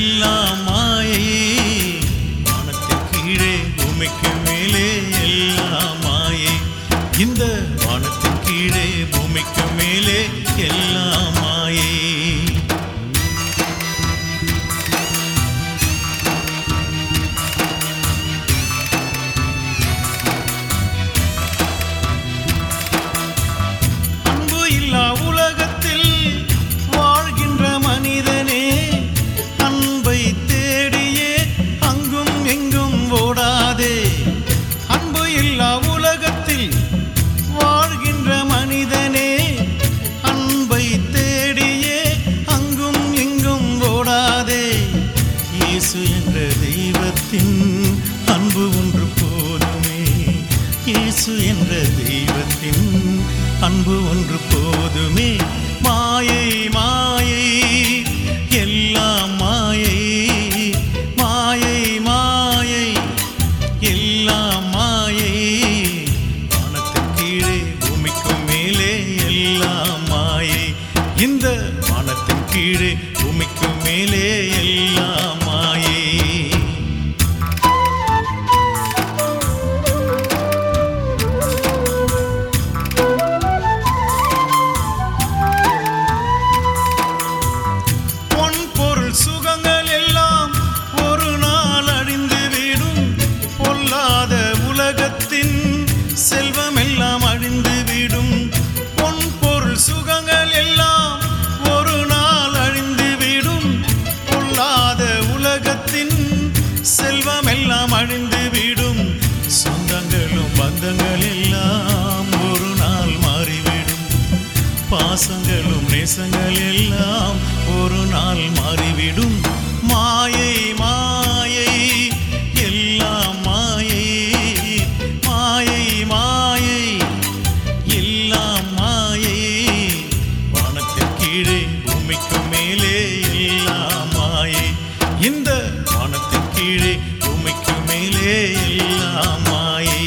எல்லாம் மாயை. வானத்தின் கீழே பூமிக்கு மேலே எல்லாம் மாயை. இந்த வானத்தின் கீழே பூமிக்கு மேலே எல்லாம் மாயை. அன்பு இல்லா உலகத்தில் வாழ்கின்ற மனிதனே, அன்பை தேடியே அங்கும் எங்கும் ஓடாதே. அன்பு இல்லா உலகத்தில் வாழ்கின்ற மனிதனே, அன்பை தேடியே அங்கும் எங்கும் ஓடாதே. இயேசு என்ற தெய்வத்தின் அன்பு ஒன்று போதுமே. இயேசு என்ற தெய்வத்தின் அன்பு ஒன்று போதுமே. மாயை மாயை எல்லாம் மாயை. மாயை மாயை எல்லாம் மாயை. வானத்தின் கீழே பூமிக்கு மேலே எல்லாம் மாயை. இந்த வானத்தின் கீழே பூமிக்கு மேலே எல்லாம் மாயை. சுகங்கள் எல்லாம் ஒரு நாள் அழிந்து விடும். பொல்லாத உலகத்தின் செல்வம் எல்லாம் அழிந்து விடும். பொன் பொருள் சுகங்கள் எல்லாம் ஒரு நாள் அழிந்து விடும். பொல்லாத உலகத்தின் செல்வம் எல்லாம் அழிந்து விடும். சொந்தங்களும் பந்தங்கள் எல்லாம் ஒரு நாள் மாறிவிடும். பாசங்களும் நேசங்கள் எல்லாம் ஒரு நாள் மாறிவிடும். மாயை மாயை எல்லாம் மாயை. மாயை மாயை எல்லாம் மாயை. வானத்தின் கீழே பூமிக்கு மேலே எல்லாம் மாயை. இந்த வானத்தின் கீழே பூமிக்கு மேலே எல்லாம் மாயை.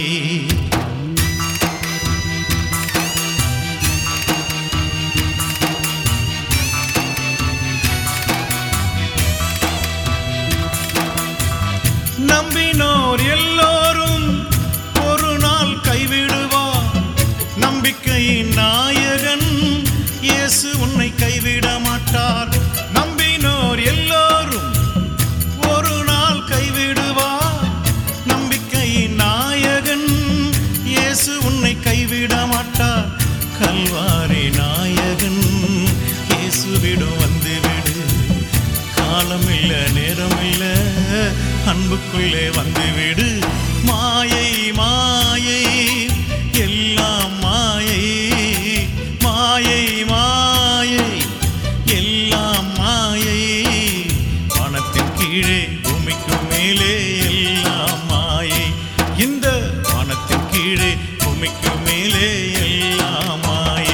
நம்பினோர் எல்லோரும் ஒரு நாள் கைவிடுவார். நம்பிக்கையின் நாயகன் இயேசு உன்னை கைவிட மாட்டார். நம்பினோர் எல்லோரும் ஒரு நாள் கைவிடுவார். நம்பிக்கையின் நாயகன் இயேசு உன்னை கைவிட மாட்டார். கல்வாரி நாயகன் இயேசுவிடம் வந்துவிடு. காலமில்ல நேரமில்ல அன்புக்குள்ளே வந்துவிடு. மாயை மாயை எல்லாம் மாயை. மாயை மாயை எல்லாம் மாயை. வானத்தின் கீழே பூமிக்கு மேலே எல்லாம் மாயை. இந்த வானத்தின் கீழே பூமிக்கு மேலே எல்லாம் மாயை.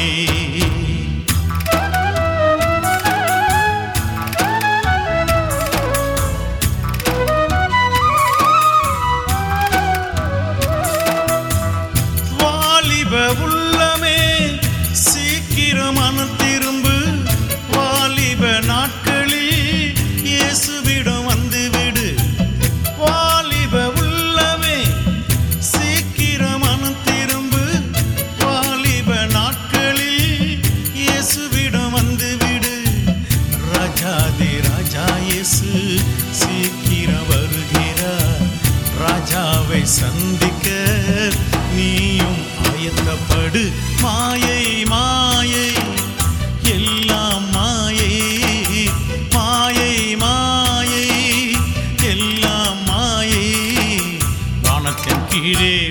உள்ளமே சீக்கிரம் மனம் திரும்பு. வாலிப நாட்களில் இயேசுவிடம் வந்துவிடு. வாலிப உள்ளமே சீக்கிரம் மனம் திரும்பு. வாலிப நாட்களில் இயேசுவிடம் வந்துவிடு. ராஜாதி ராஜா இயேசு சீக்கிரம் வருகிறார். ராஜாவை சந்திக்க நீயும் ஆயத்தப்படு. மாயை மாயை எல்லாம் மாயை. மாயை மாயை எல்லாம் மாயை. வானத்தின் கீழே